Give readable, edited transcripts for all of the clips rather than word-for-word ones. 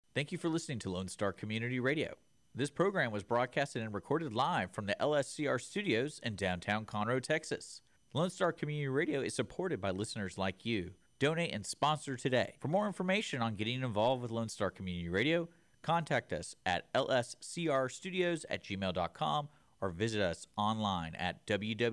Thank you for listening to Lone Star Community Radio. This program was broadcasted and recorded live from the LSCR studios in downtown Conroe, Texas. Lone Star Community Radio is supported by listeners like you. Donate and sponsor today. For more information on getting involved with Lone Star Community Radio, contact us at lscrstudios@gmail.com or visit us online at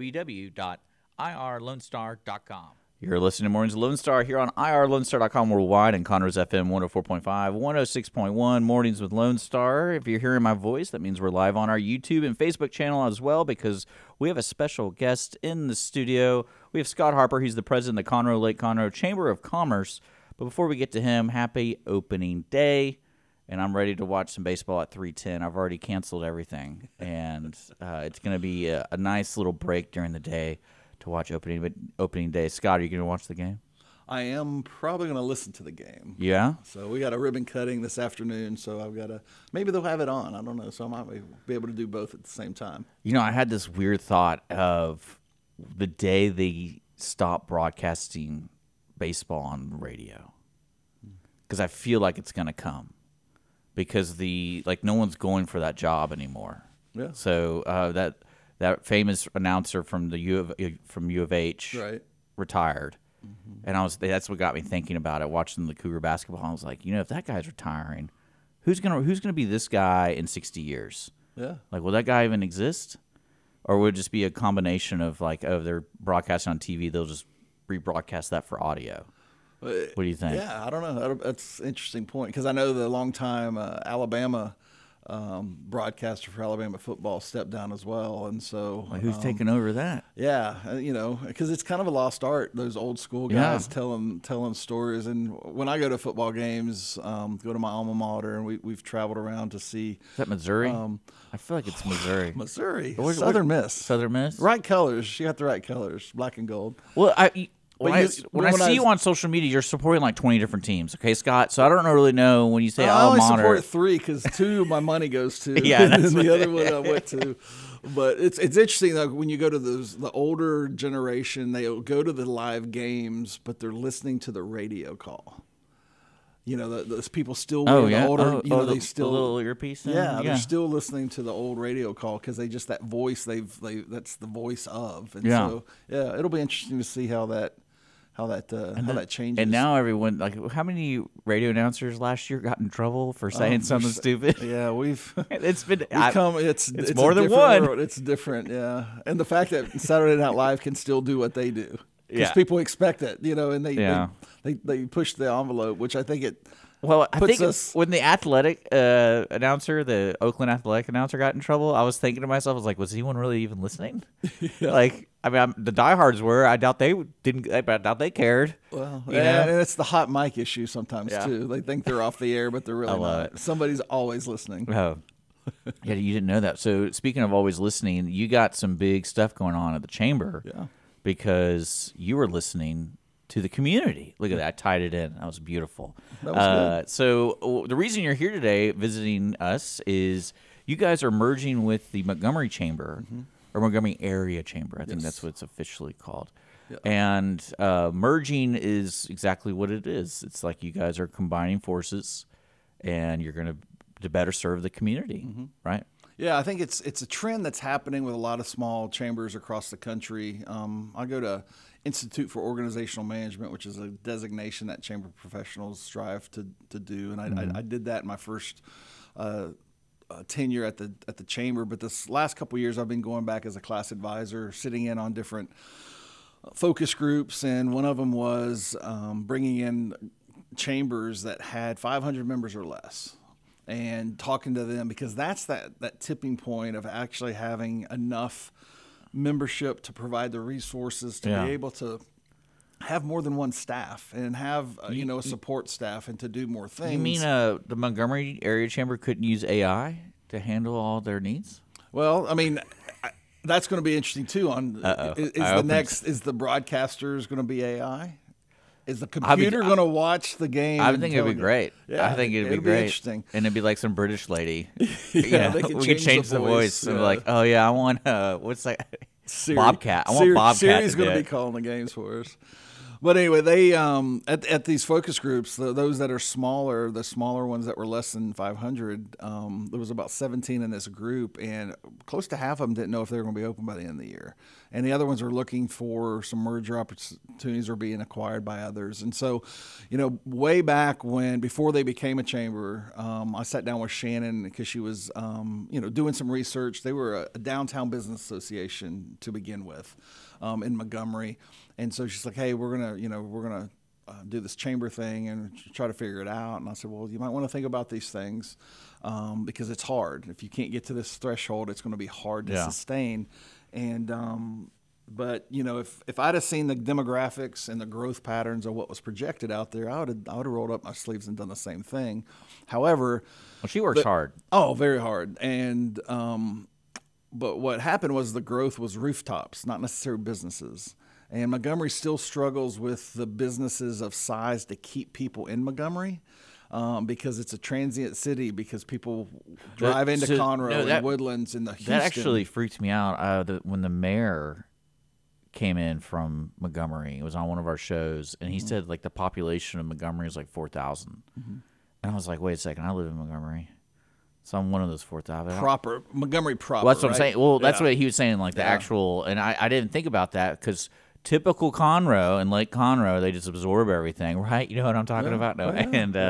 www.irlonestar.com. You're listening to Mornings of Lone Star here on irlonestar.com worldwide and Conroe's FM 104.5, 106.1, Mornings with Lone Star. If you're hearing my voice, that means we're live on our YouTube and Facebook channel as well because we have a special guest in the studio. We have Scott Harper. He's the president of the Conroe Lake Conroe Chamber of Commerce. But before we get to him, happy opening day. And I'm ready to watch some baseball at 3:10. I've already canceled everything. And it's going to be a nice little break during the day to watch opening day. Scott, are you going to watch the game? I am probably going to listen to the game. Yeah? So we got a ribbon cutting this afternoon, so I've got to – maybe they'll have it on. I don't know. So I might be able to do both at the same time. You know, I had this weird thought of the day they stop broadcasting baseball on the radio because I feel like it's going to come because no one's going for that job anymore. Yeah. So that famous announcer from U of H right. retired, and that's what got me thinking about it. Watching the Cougar basketball, I was like, if that guy's retiring, who's gonna be this guy in 60 years? Yeah, like, will that guy even exist, or would it just be a combination of they're broadcasting on TV, they'll just rebroadcast that for audio? What do you think? Yeah, I don't know. That's an interesting point because I know the longtime Alabama broadcaster for Alabama football stepped down as well, and so who's taking over that? Yeah, because it's kind of a lost art. Those old school guys telling stories. And when I go to football games, go to my alma mater, and we've traveled around to see. Is that Missouri? I feel like it's Missouri. Missouri, Southern Miss. Southern Miss. Right colors. She got the right colors, black and gold. Well, When I see you on social media, you're supporting like 20 different teams. Okay, Scott? So I don't really know when you say I only alma mater. support 3 because 2 of my money goes to. Yeah, and the other one I went to. But it's interesting though when you go to the older generation, they'll go to the live games, but they're listening to the radio call. Those people still wear the older. They still the little earpiece. Yeah, they're still listening to the old radio call because they just that voice that's the voice of. And so it'll be interesting to see how that changes. And now everyone, how many radio announcers last year got in trouble for saying something stupid? Yeah, it's more than one. World. It's different, yeah. And the fact that Saturday Night Live can still do what they do because Yeah. people expect it, and they push the envelope, which I think it. Well, I think us, when the athletic announcer, the Oakland athletic announcer, got in trouble, I was thinking to myself, I was like, was anyone really even listening? Yeah. The diehards were. I doubt they didn't. I doubt they cared. Well, and it's the hot mic issue sometimes too. They think they're off the air, but they're really not. It. Somebody's always listening. Oh, yeah, you didn't know that. So speaking of always listening, you got some big stuff going on at the chamber. Yeah, because you were listening to the community. Look at that. I tied it in. That was beautiful. That was good. So the reason you're here today visiting us is you guys are merging with the Montgomery Chamber, or Montgomery Area Chamber. I think that's what it's officially called. Yeah. And merging is exactly what it is. It's like you guys are combining forces, and you're going to better serve the community, right? Yeah, I think it's a trend that's happening with a lot of small chambers across the country. I go to Institute for Organizational Management, which is a designation that chamber professionals strive to do, and I did that in my first tenure at the chamber. But this last couple of years, I've been going back as a class advisor, sitting in on different focus groups, and one of them was bringing in chambers that had 500 members or less. And talking to them because that's that tipping point of actually having enough membership to provide the resources to be able to have more than one staff and have a support staff and to do more things. You mean the Montgomery Area Chamber couldn't use AI to handle all their needs? Well, I mean, that's going to be interesting too. Is the broadcasters going to be AI? Is the computer going to watch the game? I think it'd be great. Yeah, I think it'd be great. Interesting. And it'd be like some British lady. Yeah, we could change the voice. Yeah. And be like, oh yeah, I want what's that? Bobcat. I want Bobcat. Siri's going to be calling the games for us. But anyway, they at these focus groups, those that are smaller, the smaller ones that were less than 500, there was about 17 in this group, and close to half of them didn't know if they were going to be open by the end of the year. And the other ones were looking for some merger opportunities or being acquired by others. And so, way back before they became a chamber, I sat down with Shannon because she was, doing some research. They were a downtown business association to begin with in Montgomery. And so she's like, hey, we're gonna do this chamber thing and try to figure it out. And I said, well, you might want to think about these things because it's hard. If you can't get to this threshold, it's going to be hard to sustain. And but if I'd have seen the demographics and the growth patterns of what was projected out there, I would have rolled up my sleeves and done the same thing. However, she works hard. Oh, very hard. And but what happened was the growth was rooftops, not necessarily businesses. And Montgomery still struggles with the businesses of size to keep people in Montgomery because it's a transient city, because people drive into Conroe and Woodlands and the Houston. That actually freaked me out when the mayor came in from Montgomery. It was on one of our shows, and he said like the population of Montgomery is like 4,000. And I was like, wait a second, I live in Montgomery. So I'm one of those 4,000. Montgomery proper. Well, that's what I'm saying. Well, that's what he was saying, like the actual, and I didn't think about that because typical Conroe and Lake Conroe, they just absorb everything, right? You know what I'm talking about? No,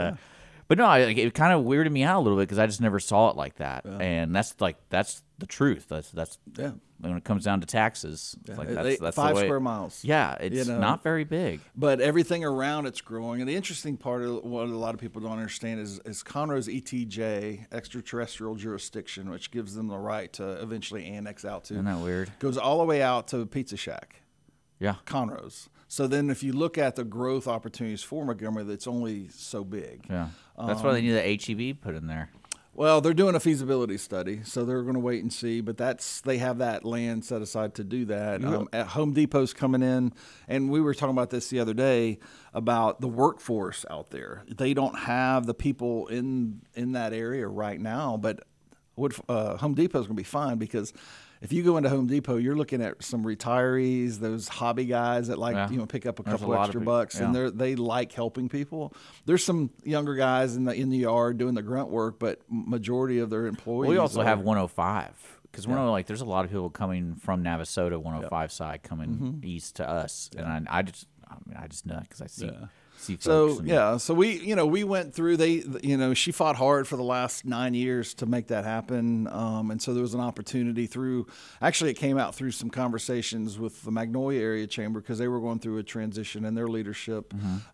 but no, it kind of weirded me out a little bit because I just never saw it like that, and that's the truth. That's when it comes down to taxes. It's like that's 5 square miles. Yeah, it's not very big, but everything around it's growing. And the interesting part of what a lot of people don't understand is Conroe's ETJ, extraterrestrial jurisdiction, which gives them the right to eventually annex out to. Isn't that weird? Goes all the way out to Pizza Shack. Yeah, Conroe's. So then if you look at the growth opportunities for Montgomery, that's only so big. Yeah, that's why they need the HEB put in there. Well, they're doing a feasibility study, so they're going to wait and see. But they have that land set aside to do that. At Home Depot's coming in, and we were talking about this the other day about the workforce out there. They don't have the people in that area right now, but Home Depot's going to be fine because if you go into Home Depot, you're looking at some retirees, those hobby guys that pick up a couple extra bucks, and they like helping people. There's some younger guys in the yard doing the grunt work, but majority of their employees. We also have 105 because there's a lot of people coming from Navasota 105 side coming east to us, and I just know that because I see. So we went through. She fought hard for the last 9 years to make that happen, and so there was an opportunity through. Actually, it came out through some conversations with the Magnolia Area Chamber because they were going through a transition in their leadership,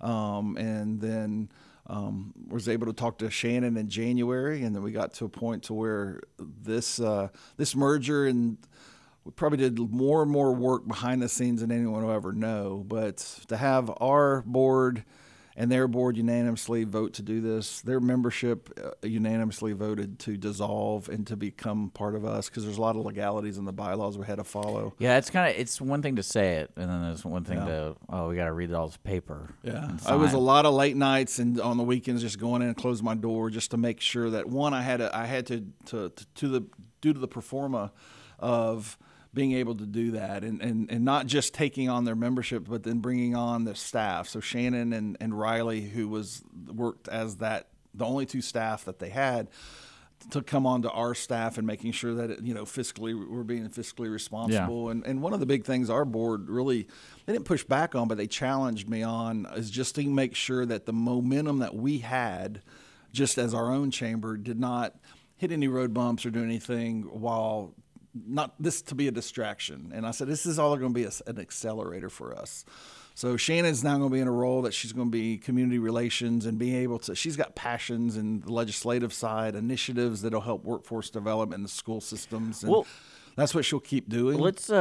and then was able to talk to Shannon in January, and then we got to a point to where this merger and. We probably did more and more work behind the scenes than anyone will ever know. But to have our board and their board unanimously vote to do this, their membership unanimously voted to dissolve and to become part of us because there's a lot of legalities in the bylaws we had to follow. Yeah, it's one thing to say it, and then there's one thing we got to read all this paper. Yeah, it was a lot of late nights and on the weekends just going in and close my door just to make sure that one I had to due to the pro forma of being able to do that and not just taking on their membership, but then bringing on the staff. So Shannon and Riley, who worked as the only 2 staff that they had, to come onto our staff and making sure that we're being fiscally responsible. Yeah. And one of the big things our board really, they didn't push back on, but they challenged me on is just to make sure that the momentum that we had just as our own chamber did not hit any road bumps or do anything while not this to be a distraction. And I said, this is all going to be an accelerator for us. So Shannon's now going to be in a role that she's going to be community relations and being able to, she's got passions in the legislative side, initiatives that'll help workforce development in the school systems. And that's what she'll keep doing.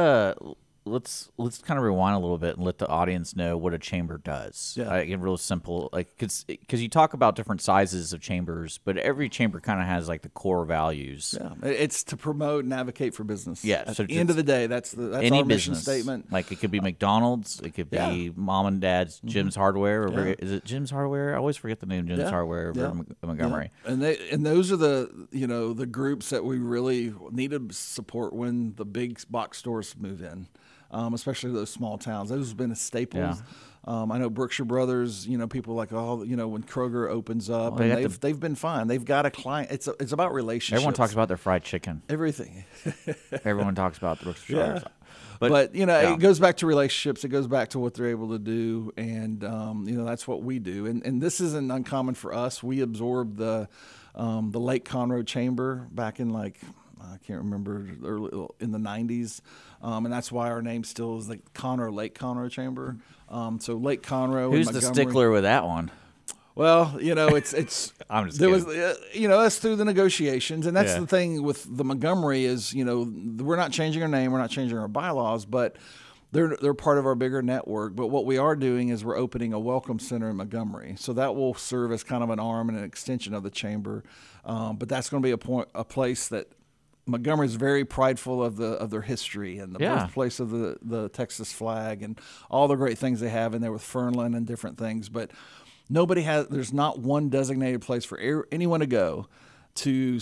Let's kind of rewind a little bit and let the audience know what a chamber does. Yeah. Real simple, because you talk about different sizes of chambers, but every chamber kind of has like the core values. Yeah, it's to promote and advocate for business. Yeah, at the end of the day, that's any our mission business statement. Like it could be McDonald's, it could be Mom and Dad's Jim's Hardware, or is it Jim's Hardware? I always forget the name. Jim's Hardware over Montgomery. Yeah. And those are the groups that we really need to support when the big box stores move in. especially those small towns. Those have been a staple. Yeah. I know Brookshire Brothers, people like, when Kroger opens up, Well, and they've been fine. They've got a client. It's about relationships. Everyone talks about their fried chicken. Everything. Everyone talks about the Brookshire Yeah. Brothers. But it goes back to relationships. It goes back to what they're able to do, and that's what we do. And this isn't uncommon for us. We absorbed the Lake Conroe Chamber back in I can't remember, early in the 90s, and that's why our name still is the Lake Conroe Chamber. So Lake Conroe. Who's and the Montgomery. stickler with that one? Well, it's I'm just there kidding. was us through the negotiations, and that's Yeah. the thing with the Montgomery is we're not changing our name, we're not changing our bylaws, but they're part of our bigger network. But what we are doing is we're opening a welcome center in Montgomery, so that will serve as kind of an arm and an extension of the chamber. But that's going to be a place that Montgomery is very prideful of their history and the birthplace of the Texas flag and all the great things they have in there with Fernland and different things, but. There's not one designated place for anyone to go to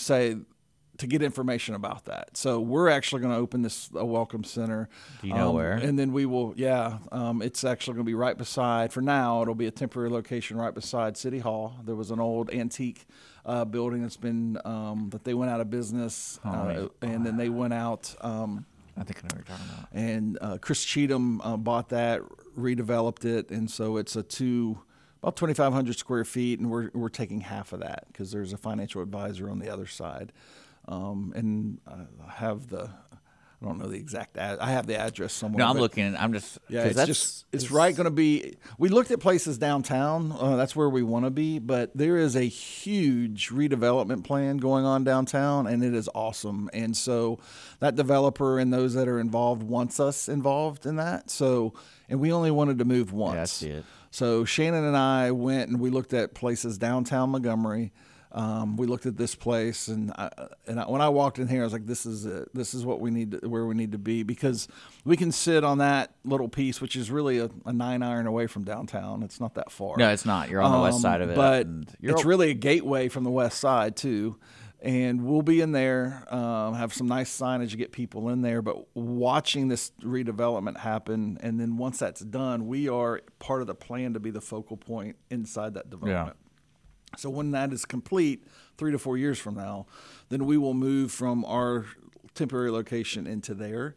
get information about that. So we're actually going to open a welcome center. Do you know where? And then we will, it's actually going to be right beside, for now, it'll be a temporary location right beside City Hall. There was an old antique building that's been, that they went out of business, and then they went out. I think I know what you're talking about. And Chris Cheatham bought that, redeveloped it, and so it's about 2,500 square feet, and we're taking half of that because there's a financial advisor on the other side. And I have I don't know the exact I have the address somewhere. No, I'm looking. I'm just it's right going to be. We looked at places downtown. That's where we want to be, but there is a huge redevelopment plan going on downtown, and it is awesome. And so that developer and those that are involved wants us involved in that. So, and we only wanted to move once. Yeah, I see it. So Shannon and I went and we looked at places downtown Montgomery. We looked at this place, and when I walked in here, I was like, "This is it. This is what we need, where we need to be," because we can sit on that little piece, which is really a 9-iron away from downtown. It's not that far. No, it's not. You're on the west side of it, but and it's really a gateway from the west side too. And we'll be in there, have some nice signage to get people in there. But watching this redevelopment happen, and then once that's done, we are part of the plan to be the focal point inside that development. Yeah. So when that is complete, 3 to 4 years from now, then we will move from our temporary location into there,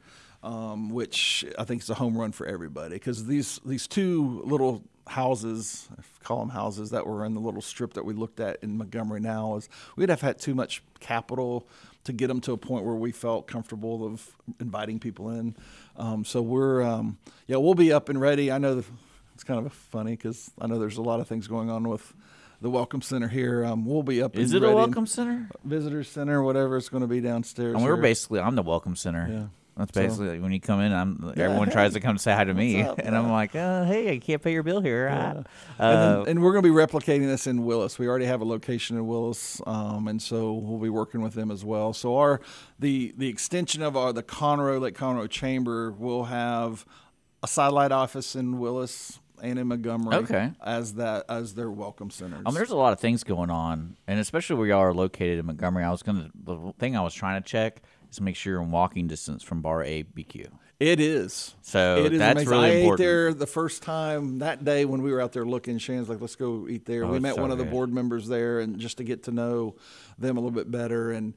which I think is a home run for everybody. Because these two little houses, I call them houses, that were in the little strip that we looked at in Montgomery now, is we'd have had too much capital to get them to a point where we felt comfortable of inviting people in. So we'll be up and ready. I know it's kind of funny because I know there's a lot of things going on with the Welcome Center here. We'll be up. Is and it ready. a Welcome Center? Visitor Center, whatever it's going to be downstairs. And I'm the Welcome Center. Yeah. That's basically like when you come in. Everyone tries to come say hi to me, and I'm like, "Hey, I can't pay your bill here." Yeah. And we're going to be replicating this in Willis. We already have a location in Willis, and so we'll be working with them as well. So the extension of the Lake Conroe Chamber will have a satellite office in Willis and in Montgomery. Okay. As their welcome centers. There's a lot of things going on, and especially where y'all are located in Montgomery. The thing I was trying to check is to make sure you're in walking distance from Bar ABQ. It is. So it is that's amazing. really important. I ate there the first time that day when we were out there looking. Shannon's like, "Let's go eat there." We met one of the board members there, and just to get to know them a little bit better. And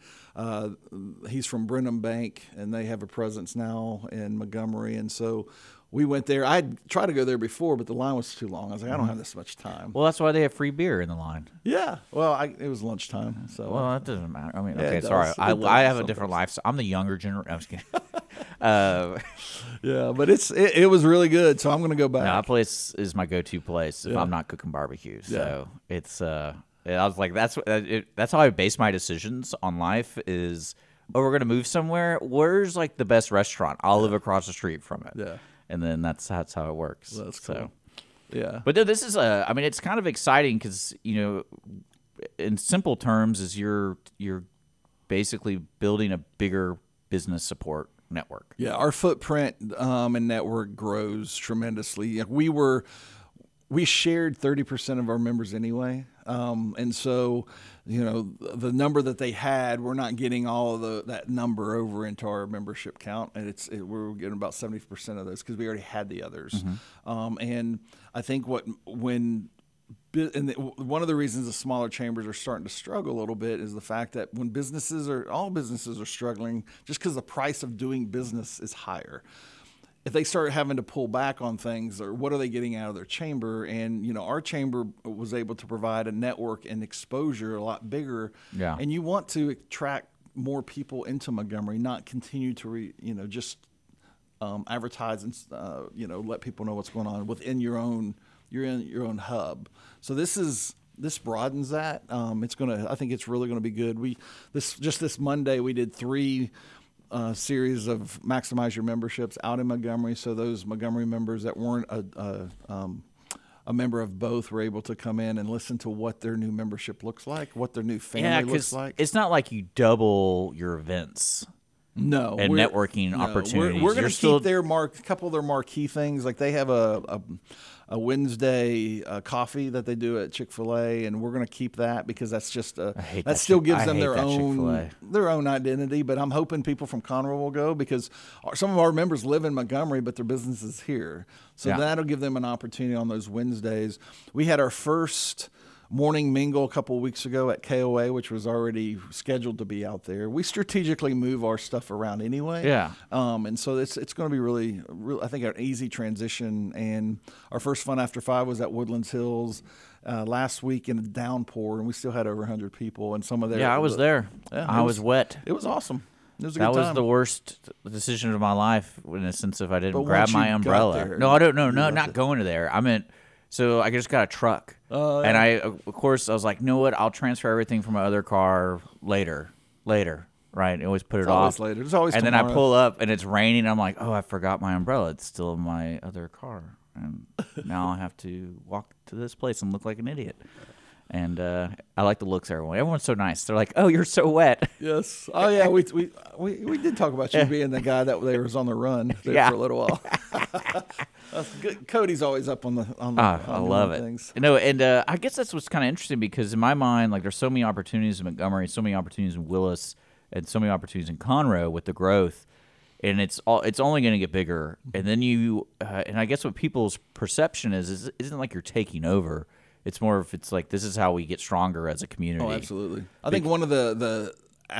he's from Brenham Bank, and they have a presence now in Montgomery. And so we went there. I'd tried to go there before, but the line was too long. I was like, I don't have this much time. Well, that's why they have free beer in the line. Yeah. Well, it was lunchtime. So. Well, that doesn't matter. I mean, Yeah, okay, it sorry. does. I have a different lifestyle. I'm the younger generation. I'm just kidding. Yeah, but it was really good. So I'm going to go back. No, that place is my go-to place if I'm not cooking barbecue. So it's I was like, that's how I base my decisions on life is, we're going to move somewhere. Where's like the best restaurant? I'll live across the street from it. Yeah. And then that's how it works. Well, that's cool. So, yeah. but this is it's kind of exciting because, in simple terms, is you're basically building a bigger business support network. Yeah, our footprint and network grows tremendously. We shared 30% of our members anyway, And so, the number that they had, we're not getting all of that number over into our membership count, and we're getting about 70% of those because we already had the others. And I think one of the reasons the smaller chambers are starting to struggle a little bit is the fact that when all businesses are struggling just because the price of doing business is higher. If they start having to pull back on things, or what are they getting out of their chamber? And, our chamber was able to provide a network and exposure a lot bigger. Yeah. And you want to attract more people into Montgomery, not continue to, just advertise and, let people know what's going on within your own hub. So this broadens that. I think it's really going to be good. This Monday we did 3 series of Maximize Your Memberships out in Montgomery. So those Montgomery members that weren't a member of both were able to come in and listen to what their new membership looks like, what their new family looks like. It's not like you double your events. No, and networking opportunities. We're going to keep a couple of their marquee things. Like they have a Wednesday coffee that they do at Chick-fil-A, and we're going to keep that because that's just that still gives them their own identity. But I'm hoping people from Conroe will go because some of our members live in Montgomery, but their business is here. So that'll give them an opportunity on those Wednesdays. We had our first morning mingle a couple of weeks ago at KOA, which was already scheduled to be out there. We strategically move our stuff around anyway. Yeah. And so it's going to be really, I think, an easy transition. And our first Fun After 5 was at Woodlands Hills last week in a downpour, and we still had over 100 people. And some of their I was there. Yeah, I was wet. It was awesome. It was a good time. That was the worst decision of my life in the sense of I didn't grab my umbrella. No, I don't know. No, not going to there. I meant. So I just got a truck, and I was like, you know what? I'll transfer everything from my other car later, right? I always put it off. Later. It's always and tomorrow. Then I pull up, and it's raining. I'm like, oh, I forgot my umbrella. It's still in my other car, and now I have to walk to this place and look like an idiot. And I like the looks of everyone. Everyone's so nice. They're like, "Oh, you're so wet." Yes. Oh, yeah. We did talk about you being the guy that was on the run there for a little while. That's good. Cody's always up on the I love it. Things. And I guess that's what's kind of interesting because in my mind, like, there's so many opportunities in Montgomery, so many opportunities in Willis, and so many opportunities in Conroe with the growth, and it's only going to get bigger. And then and I guess what people's perception is isn't like you're taking over. It's more of it's like this is how we get stronger as a community. Oh, absolutely. I think one of the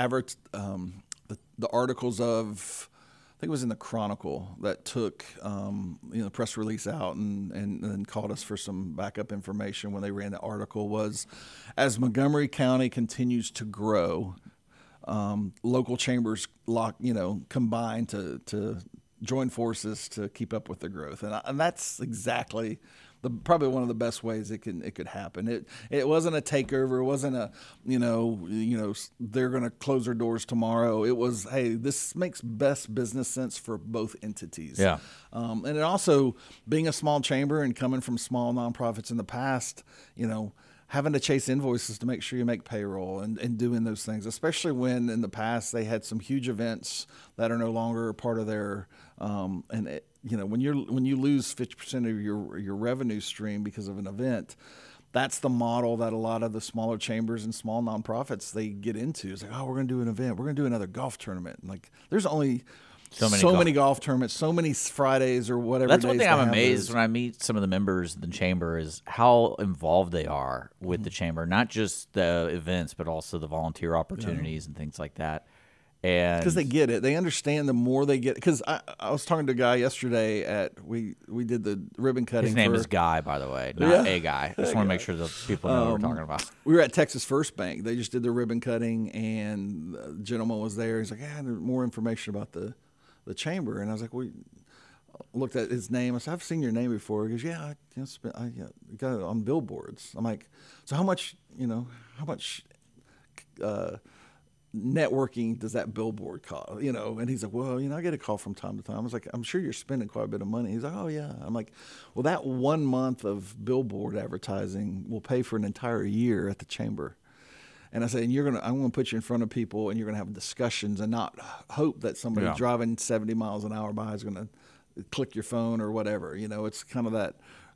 articles of, I think it was in the Chronicle that took the press release out and called us for some backup information when they ran the article was, as Montgomery County continues to grow, local chambers combine to join forces to keep up with the growth, and that's exactly. Probably one of the best ways it could happen. It wasn't a takeover. It wasn't a they're going to close their doors tomorrow. It was, hey, this makes best business sense for both entities. Yeah. And it also, being a small chamber and coming from small nonprofits in the past, having to chase invoices to make sure you make payroll and doing those things, especially when in the past they had some huge events that are no longer a part of their when you lose 50% of your revenue stream because of an event, that's the model that a lot of the smaller chambers and small nonprofits they get into. It's like, oh, we're going to do an event, we're going to do another golf tournament. And like, there's only so many golf tournaments, so many Fridays or whatever. That's one thing I'm amazed when I meet some of the members of the chamber is how involved they are with the chamber, not just the events, but also the volunteer opportunities and things like that. And because they get it, they understand the more they get. Because I was talking to a guy yesterday we did the ribbon cutting. His name is Guy, by the way, not a guy. I just want to make sure that people know what we're talking about. We were at Texas First Bank. They just did the ribbon cutting, and the gentleman was there. He's like, "Yeah, there's more information about the chamber." And I was like, "We looked at his name." I said, "I've seen your name before." He goes, "Yeah, I got it on billboards." I'm like, "So how much networking does that billboard cost?" And he's like, "Well, I get a call from time to time." I was like, "I'm sure you're spending quite a bit of money." He's like, "Oh yeah." I'm like, "Well, that 1 month of billboard advertising will pay for an entire year at the chamber." And I said, I'm going to put you in front of people, and you're going to have discussions, and not hope that somebody driving 70 miles an hour by is going to click your phone or whatever. It's kind of that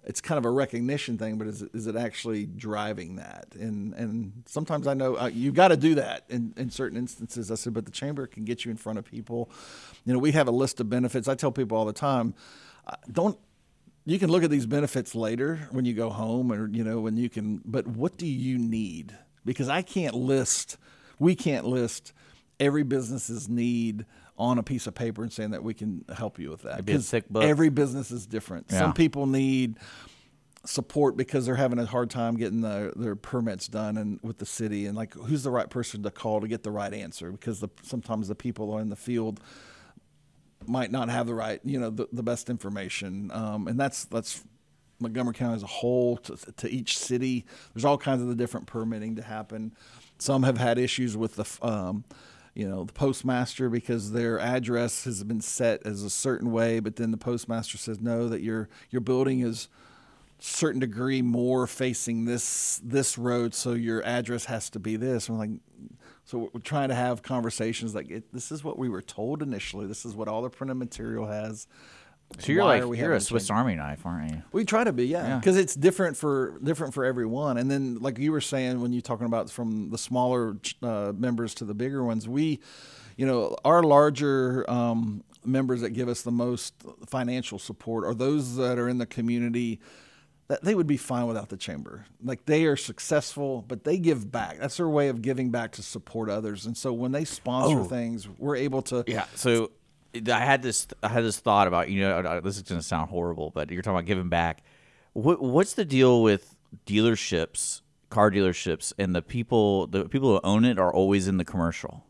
it's kind of a recognition thing, but is it actually driving that? And sometimes I know you've got to do that in certain instances. I said, but the chamber can get you in front of people. We have a list of benefits. I tell people all the time, you can look at these benefits later when you go home, or when you can. But what do you need? Because we can't list every business's need on a piece of paper and saying that we can help you with that. It'd be a thick book. Every business is different. Yeah. Some people need support because they're having a hard time getting their permits done and with the city, and like, who's the right person to call to get the right answer? Because sometimes the people in the field might not have the right, the best information. And that's Montgomery County as a whole to each city. There's all kinds of the different permitting to happen. Some have had issues with the postmaster because their address has been set as a certain way, but then the postmaster says, no, that your building is certain degree more facing this road, so your address has to be this. And we're like, so we're trying to have conversations like, this is what we were told initially. This is what all the printed material has. So you're a Swiss Army knife, aren't you? We try to be, yeah, because it's different for everyone. And then, like you were saying, when you're talking about from the smaller members to the bigger ones, our larger members that give us the most financial support are those that are in the community that they would be fine without the chamber. Like, they are successful, but they give back. That's their way of giving back to support others. And so when they sponsor things, we're able to. Yeah. So I had this thought about, this is going to sound horrible, but you're talking about giving back. What's the deal with dealerships, car dealerships, and the people who own it are always in the commercial?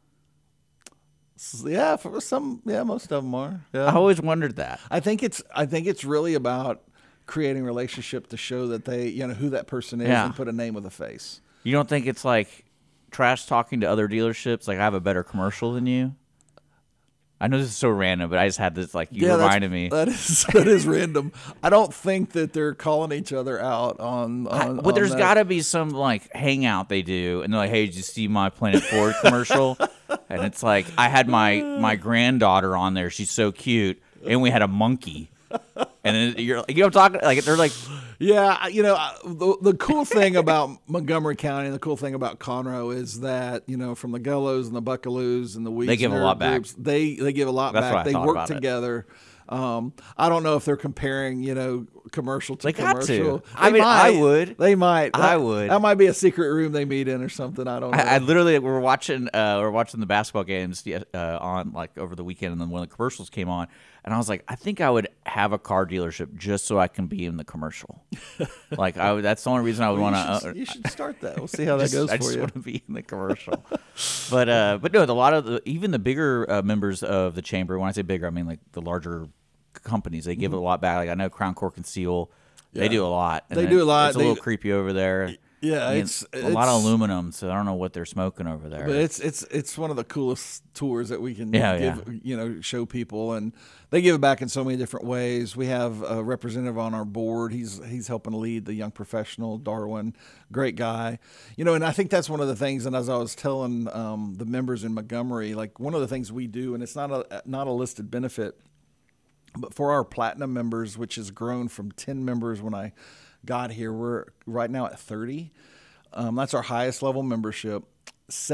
Yeah, for some, most of them are. Yeah. I always wondered that. I think it's really about creating relationship to show that they, who that person is, and put a name with a face. You don't think it's like trash talking to other dealerships? Like, I have a better commercial than you. I know this is so random, but I just had this, you reminded me. That is random. I don't think that they're calling each other out on but there's got to be some, hangout they do, and they're like, hey, did you see my Planet Ford commercial? And it's like, I had my granddaughter on there. She's so cute. And we had a monkey. And then you're like, I'm talking, they're like. Yeah, the cool thing about Montgomery County and the cool thing about Conroe is that, from the Gullos and the Buckaloos and the Weeks, they give a lot groups, back. They give a lot back. They work together. I don't know if they're comparing, commercial to commercial. Got to. I would. They might. I would. That might be a secret room they meet in or something. I don't know. I literally, we were watching the basketball games on over the weekend, and then when the commercials came on, and I was like, I think I would have a car dealership just so I can be in the commercial. That's the only reason I would want to. You should start that. We'll see how that goes for you. I just want to be in the commercial. But no, a lot of even the bigger members of the chamber. When I say bigger, I mean the larger companies. They give a lot back. I know Crown Cork and Seal. They do a lot. They do a lot. It's a little creepy over there. Yeah, it's a lot of aluminum, so I don't know what they're smoking over there. But it's one of the coolest tours that we can give, show people, and they give it back in so many different ways. We have a representative on our board. He's helping lead the young professional, Darwin, great guy. And I think that's one of the things. And as I was telling the members in Montgomery, one of the things we do, and it's not a listed benefit, but for our platinum members, which has grown from 10 members when I got here, we're right now at 30. That's our highest level membership. Just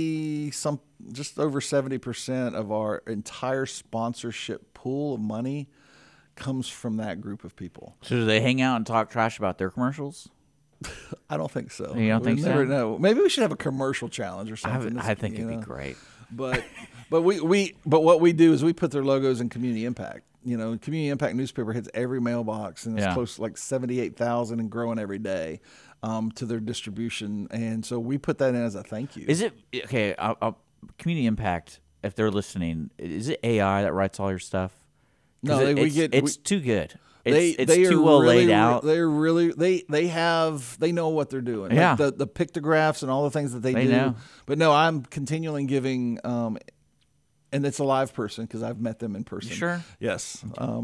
over 70% of our entire sponsorship pool of money comes from that group of people. So do they hang out and talk trash about their commercials? I don't think so. You don't think so? Never know. Maybe we should have a commercial challenge or something. I think it'd be great. But what we do is we put their logos in Community Impact. Community Impact newspaper hits every mailbox, and it's close to 78,000 and growing every day to their distribution. And so we put that in as a thank you. Is it okay? Community Impact, if they're listening, is it AI that writes all your stuff? No, it's too good. It's they too well laid out. They're really they know what they're doing. Yeah, the pictographs and all the things that they do. Know. But no, I'm continually giving. And it's a live person because I've met them in person. Sure. Yes.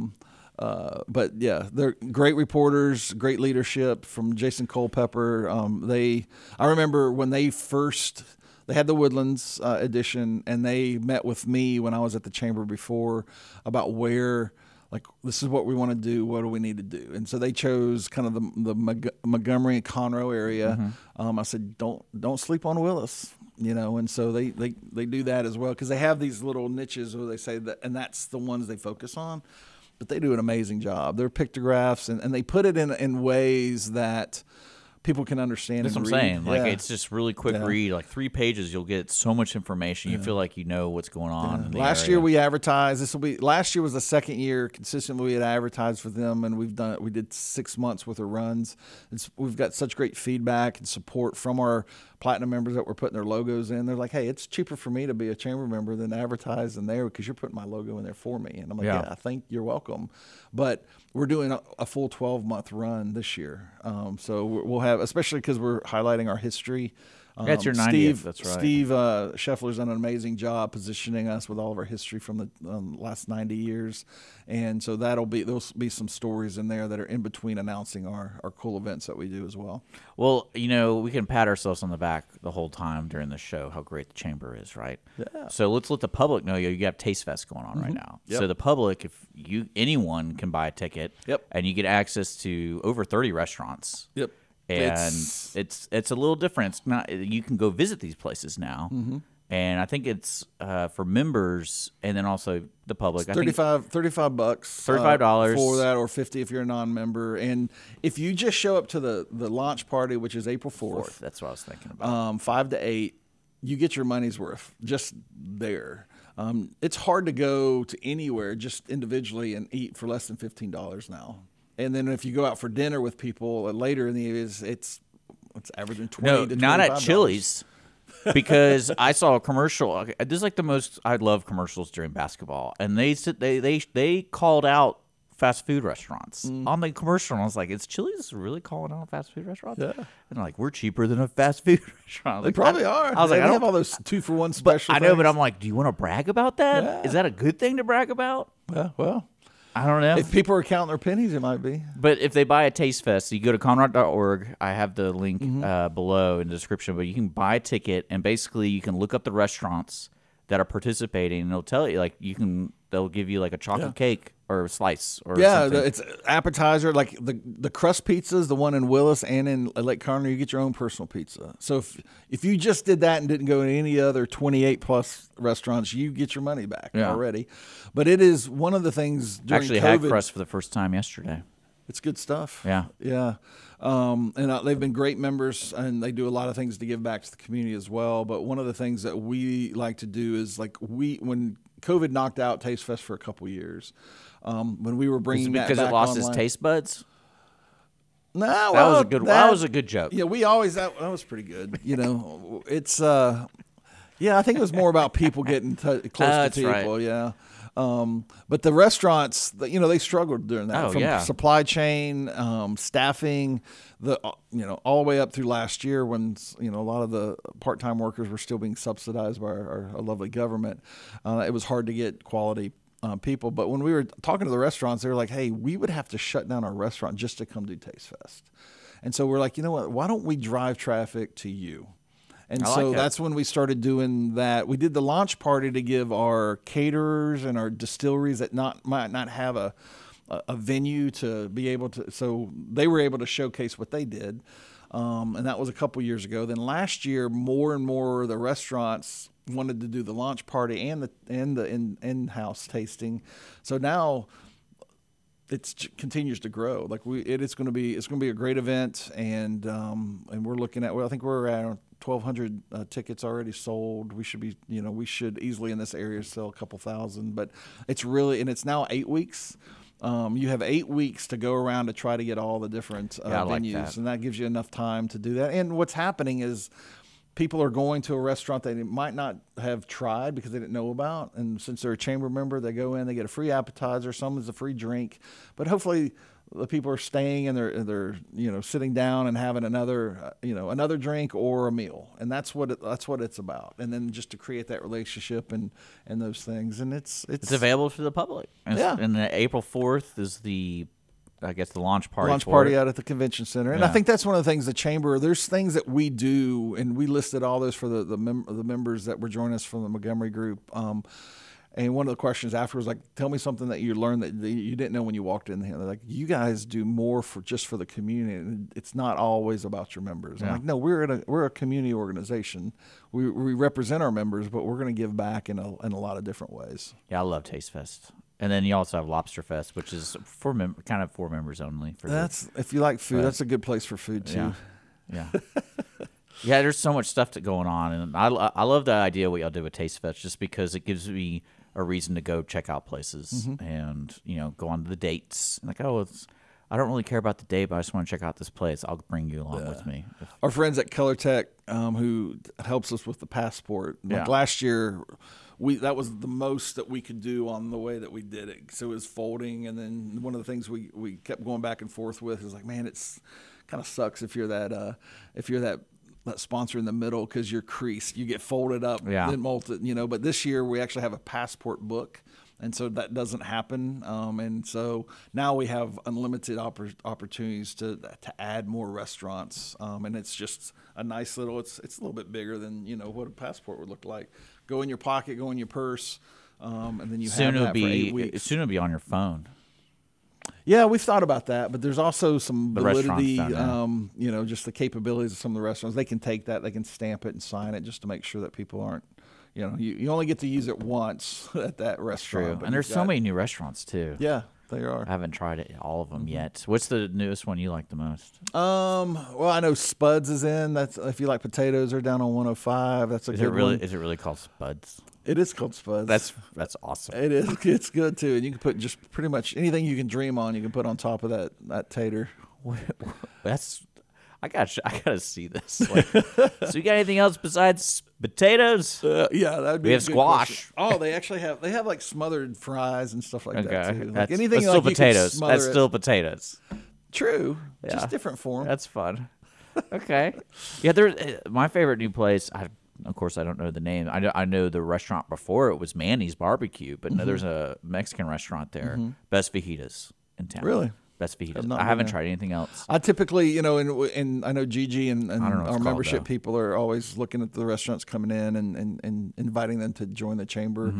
But yeah, they're great reporters, great leadership from Jason Culpepper. I remember when they had the Woodlands edition, and they met with me when I was at the chamber before about where like, this is what we want to do. What do we need to do? And so they chose kind of the Montgomery and Conroe area. I said, don't sleep on Willis, and so they do that as well, because they have these little niches where they say that, and that's the ones they focus on. But they do an amazing job. They're pictographs, and they put it in ways that people can understand. That's and what I'm read. saying. Like, it's just really quick read. Like 3 pages, you'll get so much information. You feel like you know what's going on. In the Last area. year we advertised. Last year was the second year consistently we had advertised for them, and we did 6 months worth of runs. We've got such great feedback and support from our platinum members that were putting their logos in. They're like, hey, it's cheaper for me to be a chamber member than advertise in there because you're putting my logo in there for me. And I'm like, yeah, I think you're welcome. But we're doing a full 12-month run this year. So we'll have, especially because we're highlighting our history. That's your 90th. That's right. Steve Scheffler's done an amazing job positioning us with all of our history from the last 90 years. And so there'll be some stories in there that are in between announcing our cool events that we do as well. Well, we can pat ourselves on the back the whole time during the show how great the chamber is, right? Yeah. So let's let the public know you have Taste Fest going on right now. Yep. So the public, anyone can buy a ticket. Yep. And you get access to over 30 restaurants. Yep. And it's a little different. It's not, you can go visit these places now, and I think it's for members and then also the public. It's $35 $35 for that, or $50 if you're a non-member. And if you just show up to the launch party, which is April 4th, that's what I was thinking about. 5 to 8, you get your money's worth just there. It's hard to go to anywhere just individually and eat for less than $15 now. And then if you go out for dinner with people later in the year, it's averaging $20 to $25. Not at Chili's, because I saw a commercial. This is like the most I love commercials during basketball, and they called out fast food restaurants on the commercial. And I was like, is Chili's really calling out fast food restaurants? Yeah. And they're like, we're cheaper than a fast food restaurant. They probably are. I was like, I have all those 2-for-1 special. I know, but I'm like, do you want to brag about that? Yeah. Is that a good thing to brag about? Yeah, well. I don't know. If people are counting their pennies, it might be. But if they buy a Taste Fest, you go to Conrad.org. I have the link below in the description. But you can buy a ticket, and basically you can look up the restaurants that are participating, and it'll tell you, like, they'll give you like a chocolate cake or a slice or something. It's appetizer. Like the crust pizzas, the one in Willis and in Lake Conroe, you get your own personal pizza. So if you just did that and didn't go to any other 28 plus restaurants, you get your money back already. But it is one of the things during Actually, COVID. had crust for the first time yesterday. It's good stuff. Yeah. Yeah. And they've been great members, and they do a lot of things to give back to the community as well. But one of the things that we like to do is, like, when COVID knocked out Taste Fest for a couple years, when we were bringing that back because it lost online, its taste buds. No, that was a good joke. Yeah, we always that was pretty good. It's yeah, I think it was more about people getting close to people. Right. Yeah. But the restaurants, they struggled during that. From supply chain, staffing, all the way up through last year when, a lot of the part-time workers were still being subsidized by our lovely government. It was hard to get quality people. But when we were talking to the restaurants, they were like, hey, we would have to shut down our restaurant just to come do Taste Fest. And so we're like, you know what, why don't we drive traffic to you? And so that's when we started doing that. We did the launch party to give our caterers and our distilleries that might not have a venue to be able to, so they were able to showcase what they did. And that was a couple years ago. Then last year, more and more of the restaurants wanted to do the launch party and the in-house tasting. So now it continues to grow. Like it's going to be a great event, and we're looking at, I think we're at 1,200 tickets already sold. We should be, we should easily in this area sell a couple thousand. But it's it's now 8 weeks. You have 8 weeks to go around to try to get all the different venues, and that gives you enough time to do that. And what's happening is people are going to a restaurant they might not have tried because they didn't know about, and since they're a chamber member, they go in, they get a free appetizer, some is a free drink, but hopefully the people are staying and they're sitting down and having another drink or a meal, and that's what it's about. And then just to create that relationship and those things, and it's available to the public. And April 4th is the launch party out at the convention center. And I think that's one of the things the chamber, there's things that we do, and we listed all those for the members that were joining us from the Montgomery group. And one of the questions afterwards, like, tell me something that you learned that you didn't know when you walked in here. They're like, you guys do more for the community. And it's not always about your members. I'm like, no, we're a community organization. We represent our members, but we're going to give back in a lot of different ways. Yeah, I love Taste Fest. And then you also have Lobster Fest, which is for members only. If you like food, that's a good place for food too. Yeah. Yeah, there's so much stuff going on, and I love the idea what y'all did with Taste Fest, just because it gives me a reason to go check out places and go on to the dates. Like, I don't really care about the date, but I just want to check out this place. I'll bring you along with me. Our friends at Color Tech, who helps us with the passport, like last year, that was the most that we could do on the way that we did it. So it was folding, and then one of the things we kept going back and forth with is like, man, it's kind of sucks if you're that sponsor in the middle, because you're creased, you get folded up, then molted, But this year we actually have a passport book, and so that doesn't happen. And so now we have unlimited opportunities to add more restaurants, and it's just a nice little. It's a little bit bigger than what a passport would look like. Go in your pocket, go in your purse, and then you have that for 8 weeks. Soon it'll be on your phone. Yeah, we've thought about that, but there's also some validity, just the capabilities of some of the restaurants. They can take that, they can stamp it and sign it just to make sure that people aren't, you only get to use it once at that restaurant. True. And there's so many new restaurants too. Yeah, they are. I haven't tried all of them yet. What's the newest one you like the most? Well, I know Spuds is in. That's if you like potatoes, they're down on 105. That's a good one. Is it really called Spuds? It is called Spuds. That's awesome. It is. It's good too, and you can put just pretty much anything you can dream on. You can put on top of that tater. I gotta see this. So you got anything else besides potatoes? Yeah, that'd be. We have squash. Oh, they actually have like smothered fries and stuff like that too. Like anything that's still potatoes. That's still potatoes. True. Yeah. Just different form. That's fun. Okay. Yeah, my favorite new place. Of course, I don't know the name. I know the restaurant before it was Manny's Barbecue, but no, there's a Mexican restaurant there. Best Fajitas in town. Really? Best Fajitas. I haven't tried anything else. I typically, and I know Gigi and our membership people are always looking at the restaurants coming in and inviting them to join the chamber.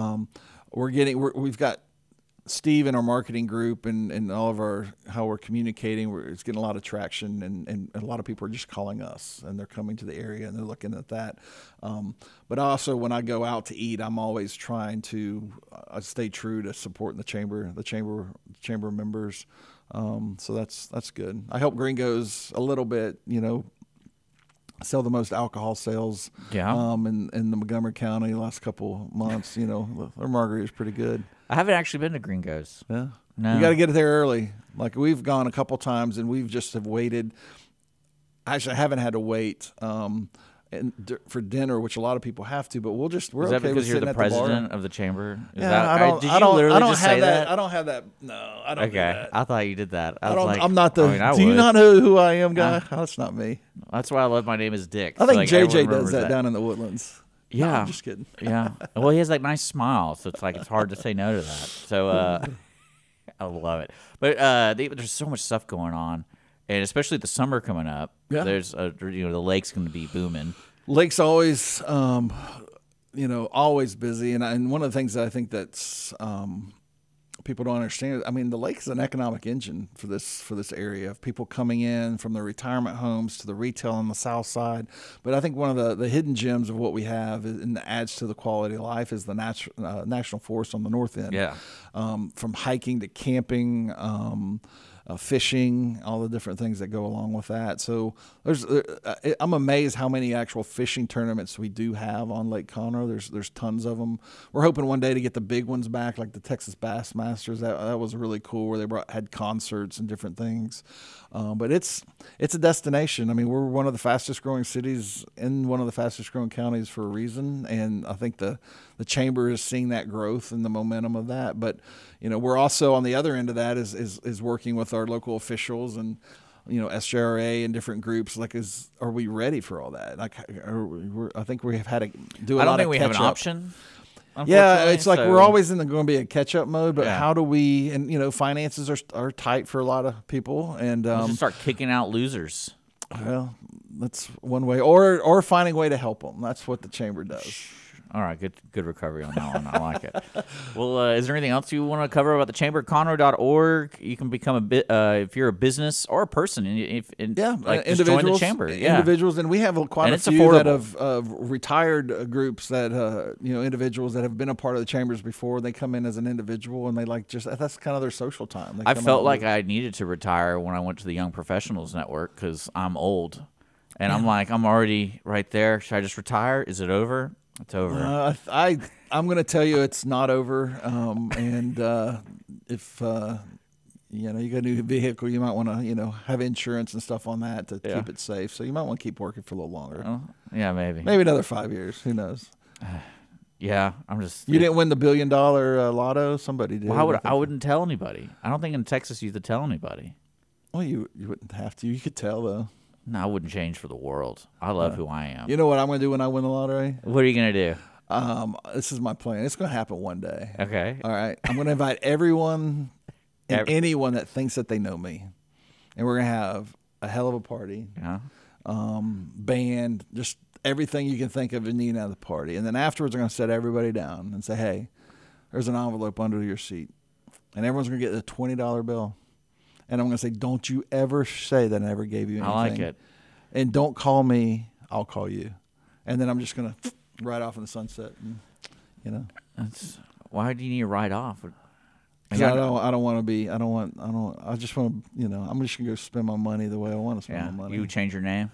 We've got Steve in our marketing group and all of how we're communicating, it's getting a lot of traction, and a lot of people are just calling us, and they're coming to the area and they're looking at that. But also when I go out to eat, I'm always trying to stay true to supporting the chamber members. So that's good. I help Gringos a little bit, sell the most alcohol sales in the Montgomery County the last couple months. Their margarita is pretty good. I haven't actually been to Gringos. Yeah. No. You got to get there early. Like we've gone a couple times and we've just have waited. Actually, I haven't had to wait for dinner, which a lot of people have to, but we're Is okay that because with you're sitting the at the bar. president of the chamber? Yeah, did you literally just say that? I don't have that. No, I don't do that. I thought you did that. I'm not the. I do you not know who I am, guy? That's not me. That's why I love my name is Dick. I think JJ does that down in the Woodlands. Yeah, no, I'm just kidding. Yeah. Well, he has that nice smile, so it's hard to say no to that. So I love it. But there's so much stuff going on, and especially the summer coming up. Yeah. There's the lake's going to be booming. Lake's always, always busy, and one of the things that I think that's people don't understand. I mean, the lake is an economic engine for this area of people coming in from the retirement homes to the retail on the south side. But I think one of the hidden gems of what we have and adds to the quality of life is the national forest on the north end. Yeah, from hiking to camping. Fishing, all the different things that go along with that. So I'm amazed how many actual fishing tournaments we do have on Lake Conroe. There's tons of them. We're hoping one day to get the big ones back, like the Texas Bassmasters. That was really cool, where they had concerts and different things. But it's a destination. I mean, we're one of the fastest growing cities in one of the fastest growing counties for a reason, and I think the chamber is seeing that growth and the momentum of that. But we're also on the other end of that is working with our local officials and SJRA and different groups. Like, are we ready for all that? Like, I think we have had to do a lot of catch up. I don't think we have an option. Yeah, it's like we're always going to be in catch-up mode, but how do we? And finances are tight for a lot of people, and just start kicking out losers. Well, that's one way, or finding a way to help them. That's what the chamber does. All right, good recovery on that one. I like it. Well, is there anything else you want to cover about the chamber? Conroe.org. You can become a bit if you're a business or a person. Just join the chamber. Yeah, individuals, and we have quite a few that have retired groups that individuals that have been a part of the chambers before. They come in as an individual, and they that's kind of their social time. I felt like I needed to retire when I went to the Young Professionals Network because I'm old, and I'm like, I'm already right there. Should I just retire? Is it over? It's over. I'm going to tell you it's not over. If you got a new vehicle, you might want to have insurance and stuff on that to keep it safe. So you might want to keep working for a little longer. Yeah, maybe another 5 years. Who knows? Yeah, I'm just. You didn't win the $1 billion lotto. Somebody did. Well, I wouldn't tell anybody. I don't think in Texas you have to tell anybody. Well, you wouldn't have to. You could tell though. No, I wouldn't change for the world. I love who I am. You know what I'm going to do when I win the lottery? What are you going to do? This is my plan. It's going to happen one day. Okay. All right. I'm going to invite everyone and anyone that thinks that they know me. And we're going to have a hell of a party. Yeah. Band, just everything you can think of and need out of the party. And then afterwards, I'm going to set everybody down and say, hey, there's an envelope under your seat. And everyone's going to get a $20 bill. And I'm going to say, don't you ever say that I ever gave you anything. I like it. And don't call me, I'll call you. And then I'm just going to ride off in the sunset. And, why do you need to ride off? I don't want to be, I just want to, I'm just going to go spend my money the way I want to spend my money. You would change your name?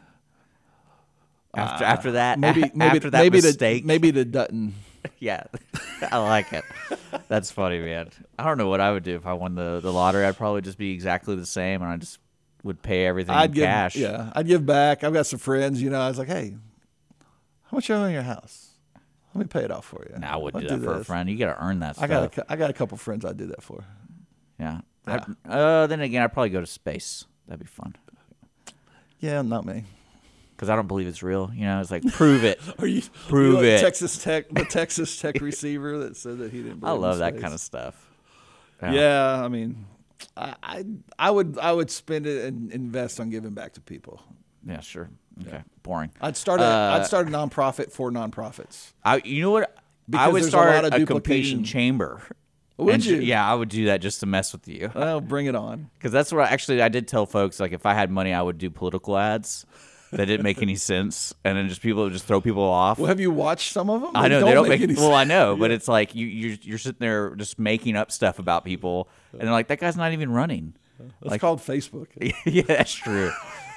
After that? Maybe mistake? Maybe to Dutton. Yeah, I like it. That's funny, man. I don't know what I would do if I won the lottery. I'd probably just be exactly the same, and I just would pay everything in cash. Yeah, I'd give back. I've got some friends. I was like, hey, how much you owe on your house? Let me pay it off for you. No, I wouldn't do that for a friend. You got to earn that stuff. I got a couple friends I'd do that for. Yeah. Then again, I'd probably go to space. That'd be fun. Yeah, not me. Because I don't believe it's real. It's like, prove it. Prove it. The Texas Tech receiver that said that he didn't believe I love in that space. kind of stuff. Yeah, I mean, I would spend it and invest on giving back to people. Yeah, sure. Okay, boring. I'd start a nonprofit for nonprofits. You know what? Because I would there's start a lot of a duplication. competing chamber. Would you? Yeah, I would do that just to mess with you. Well, bring it on. Because that's what I did tell folks, like, if I had money, I would do political ads that didn't make any sense, and then people would just throw people off. Well, have you watched some of them? I know they don't make any sense. Well, I know, yeah. But it's like you're sitting there just making up stuff about people, and they're like, that guy's not even running. It's called Facebook. Yeah, that's true.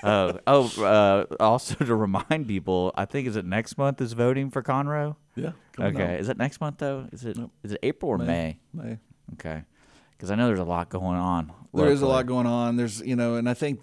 Also to remind people, I think, is it next month is voting for Conroe? Yeah. Okay. Is it next month though? Is it April or May? May. Okay. Because I know there's a lot going on. There is a lot going on. There's and I think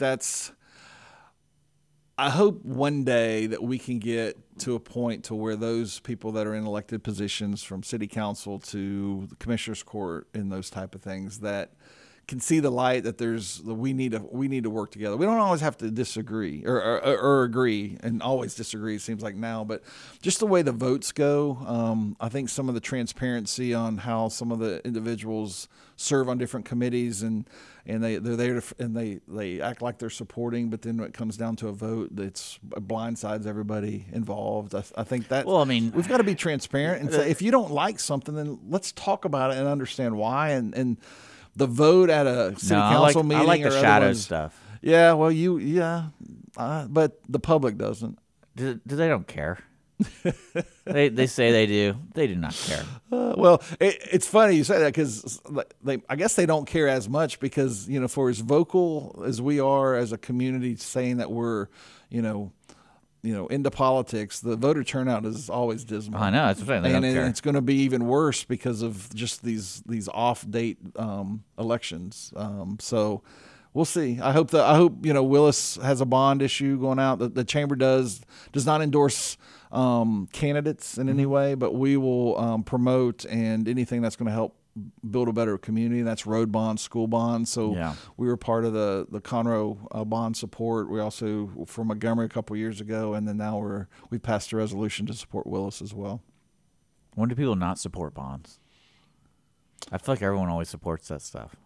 I hope one day that we can get to a point to where those people that are in elected positions, from city council to the commissioner's court and those type of things, that can see the light that we need to work together. We don't always have to disagree or agree, and always disagree, it seems like now, but just the way the votes go, I think some of the transparency on how some of the individuals serve on different committees and they're there and they act like they're supporting, but then when it comes down to a vote, it blindsides everybody involved. I think that we've got to be transparent and say, if you don't like something, then let's talk about it and understand why. And the vote at a city council meeting. I like the shadow stuff. Yeah, well, but the public doesn't. They don't care. they say they do. They do not care. Well, it's funny you say that because I guess they don't care as much because for as vocal as we are as a community saying that we're into politics, the voter turnout is always dismal. I know, that's what I'm saying. And it's going to be even worse because of just these off-date elections. So we'll see. I hope Willis has a bond issue going out. The chamber does not endorse candidates in any way, but we will promote and anything that's going to help build a better community. That's road bonds, school bonds. So we were part of the Conroe bond support. We also for Montgomery a couple years ago, and then now we passed a resolution to support Willis as well. When do people not support bonds? I feel like everyone always supports that stuff.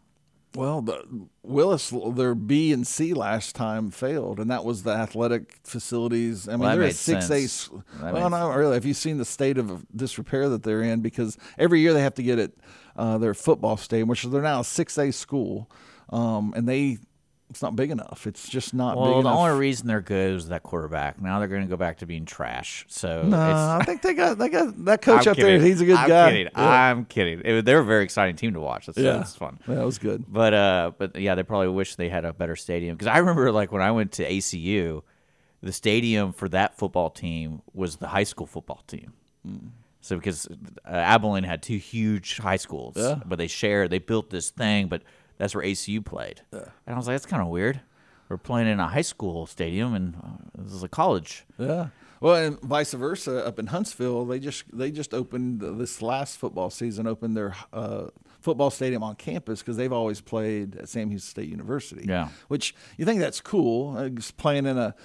Well, Willis, their B and C last time failed, and that was the athletic facilities. I mean, they're a 6A. Well, not really. Have you seen the state of disrepair that they're in? Because every year they have to get it their football stadium, which they're now a 6A school, and it's not big enough. It's just not big enough. Well, the only reason they're good is that quarterback. Now they're going to go back to being trash. So I think they got that coach up there. He's a good guy. I'm kidding. They're a very exciting team to watch. That's fun. Yeah, that was good. But yeah, they probably wish they had a better stadium. Because I remember, like, when I went to ACU, the stadium for that football team was the high school football team. So because Abilene had two huge high schools, but they built this thing, but that's where ACU played. And I was like, that's kind of weird. We're playing in a high school stadium, and this is a college. Yeah. Well, and vice versa, up in Huntsville, they just opened this last football season, opened their football stadium on campus because they've always played at Sam Houston State University. Yeah. Which you think that's cool, just playing in a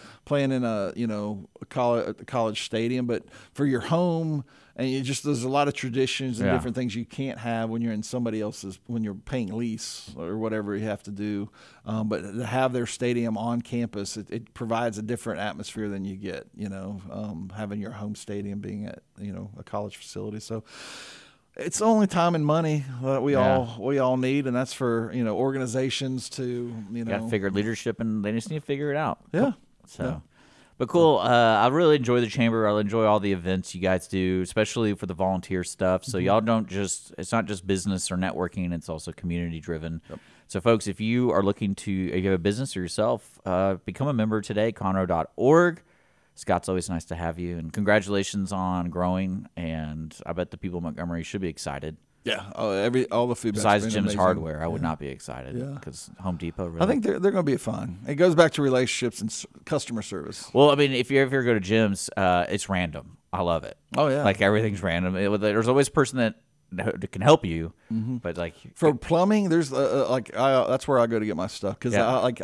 a college stadium, but for your home. And there's a lot of traditions and different things you can't have when you're in somebody else's, when you're paying lease or whatever you have to do. But to have their stadium on campus, it provides a different atmosphere than you get, having your home stadium being at, a college facility. So it's the only time and money that we all need, and that's for, organizations to, got to figure leadership, and they just need to figure it out. Yeah. So. Yeah. But cool. I really enjoy the chamber. I enjoy all the events you guys do, especially for the volunteer stuff. So y'all it's not just business or networking. It's also community driven. Yep. So folks, if you are looking if you have a business or yourself, become a member today, conroe.org. Scott's always nice to have you. And congratulations on growing. And I bet the people of Montgomery should be excited. Yeah, all the feedback. Besides Jim's Hardware, I would not be excited because Home Depot. Really, I think they're going to be fun. It goes back to relationships and customer service. Well, I mean, if you ever go to Jim's, it's random. I love it. Oh yeah, like everything's random. There's always a person that can help you, but like for plumbing, there's that's where I go to get my stuff because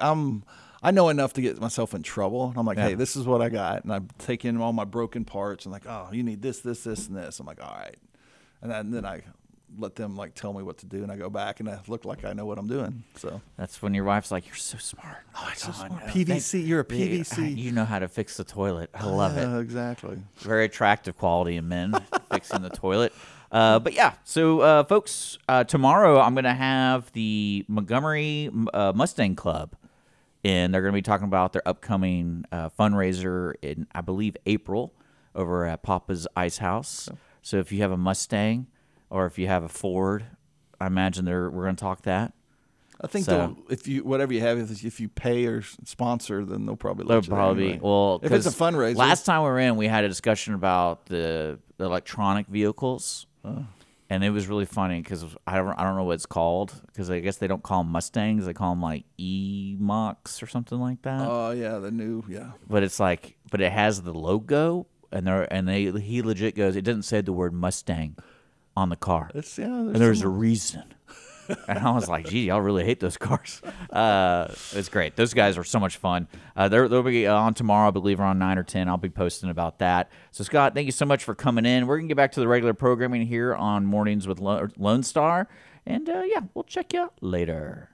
I know enough to get myself in trouble. I'm like, hey, this is what I got, and I take in all my broken parts and like, oh, you need this, and this. I'm like, all right, and then I let them tell me what to do, and I go back and I look like I know what I'm doing. So that's when your wife's like, "You're so smart." Oh, it's so smart. PVC, you're a PVC. You know how to fix the toilet. I love it. Exactly. Very attractive quality in men fixing the toilet. But yeah, so folks, tomorrow I'm going to have the Montgomery Mustang Club, and they're going to be talking about their upcoming fundraiser in, I believe, April over at Papa's Ice House. So if you have a Mustang, or if you have a Ford, I imagine we're going to talk that. I think if you pay or sponsor, then they'll probably let you anyway. Well, if it's a fundraiser. Last time we were in, we had a discussion about the electronic vehicles, and it was really funny because I don't know what it's called because I guess they don't call them Mustangs, they call them like E-Mox or something like that. Oh yeah, the new But it's but it has the logo, and he legit goes, it doesn't say the word Mustang on the car. And there's a reason. And I was like, gee, y'all really hate those cars. It's great. Those guys are so much fun. They'll be on tomorrow, I believe, around 9 or 10. I'll be posting about that. So, Scott, thank you so much for coming in. We're going to get back to the regular programming here on Mornings with Lone Star. And, we'll check you later.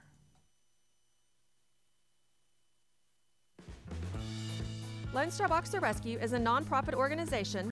Lone Star Boxer Rescue is a nonprofit organization